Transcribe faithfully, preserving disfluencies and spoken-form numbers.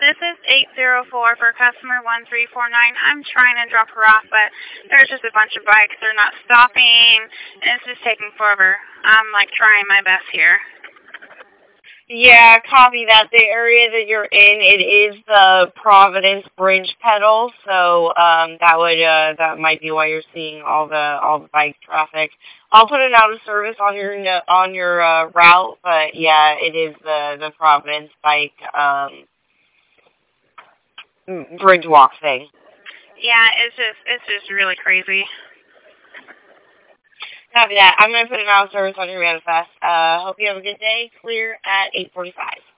this is eight zero four for customer one three four nine. I'm trying to drop her off, but there's just a bunch of bikes. They're not stopping, and it's just taking forever. I'm, like, trying my best here. Yeah, copy that. The area that you're in, it is the Providence Bridge pedal, so um, that would uh, that might be why you're seeing all the all the bike traffic. I'll put it out of service on your on your uh, route, but yeah, it is the the Providence bike um, bridge walk thing. Yeah, it's just it's just really crazy. Copy that. I'm going to put it out of service on your manifest. Uh, hope you have a good day. Clear at eight forty-five.